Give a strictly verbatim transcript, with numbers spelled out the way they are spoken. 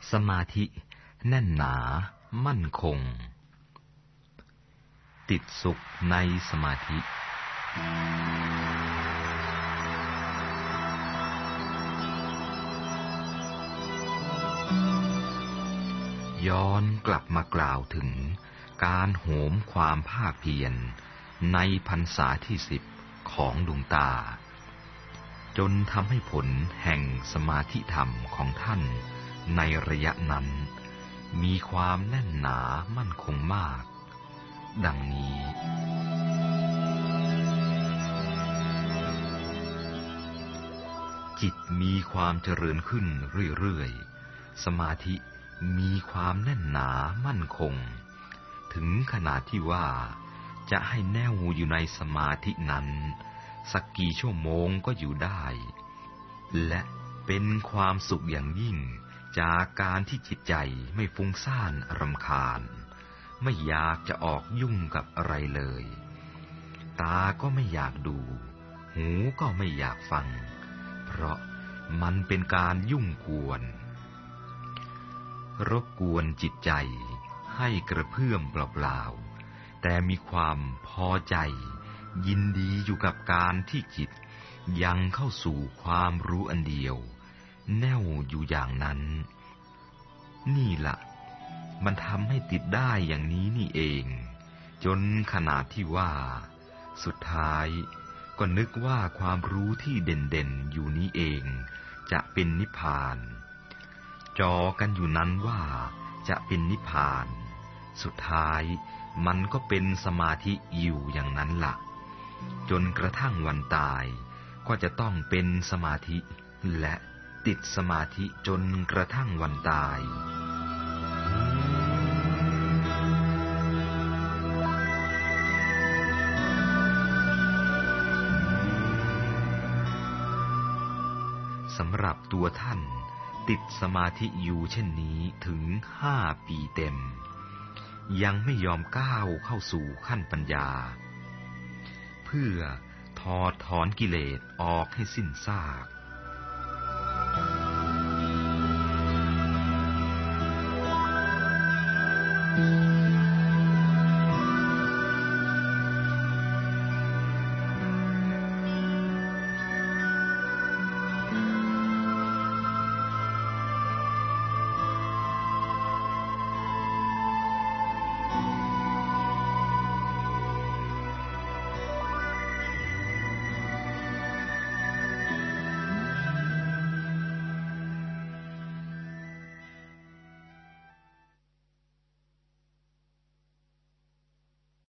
สมาธิแน่นหนามั่นคงติดสุขในสมาธิย้อนกลับมากล่าวถึงการโหมความภาคเพียรในพรรษาที่สิบของหลวงตาจนทำให้ผลแห่งสมาธิธรรมของท่านในระยะนั้นมีความแน่นหนามั่นคงมากดังนี้จิตมีความเจริญขึ้นเรื่อยๆสมาธิมีความแน่นหนามั่นคงถึงขนาดที่ว่าจะให้แน่วอยู่ในสมาธินั้นสักกี่ชั่วโมงก็อยู่ได้และเป็นความสุขอย่างยิ่งจากการที่จิตใจไม่ฟุ้งซ่านรำคาญไม่อยากจะออกยุ่งกับอะไรเลยตาก็ไม่อยากดูหูก็ไม่อยากฟังเพราะมันเป็นการยุ่งกวนรบกวนจิตใจให้กระเพื่อมเปล่าๆแต่มีความพอใจยินดีอยู่กับการที่จิตยังเข้าสู่ความรู้อันเดียวแน่วอยู่อย่างนั้นนี่ล่ะมันทำให้ติดได้อย่างนี้นี่เองจนขนาดที่ว่าสุดท้ายก็นึกว่าความรู้ที่เด่นๆอยู่นี้เองจะเป็นนิพพานจอกันอยู่นั้นว่าจะเป็นนิพพานสุดท้ายมันก็เป็นสมาธิอยู่อย่างนั้นล่ะจนกระทั่งวันตายก็จะต้องเป็นสมาธิและติดสมาธิจนกระทั่งวันตายสำหรับตัวท่านติดสมาธิอยู่เช่นนี้ถึงห้าปีเต็มยังไม่ยอมก้าวเข้าสู่ขั้นปัญญาเพื่อถอดถอนกิเลสออกให้สิ้นซาก